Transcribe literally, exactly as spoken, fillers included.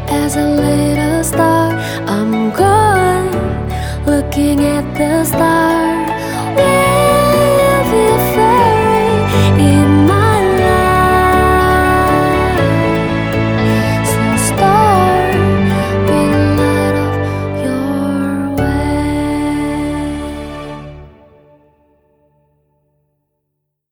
as a little star. I'm gone, looking at the stars.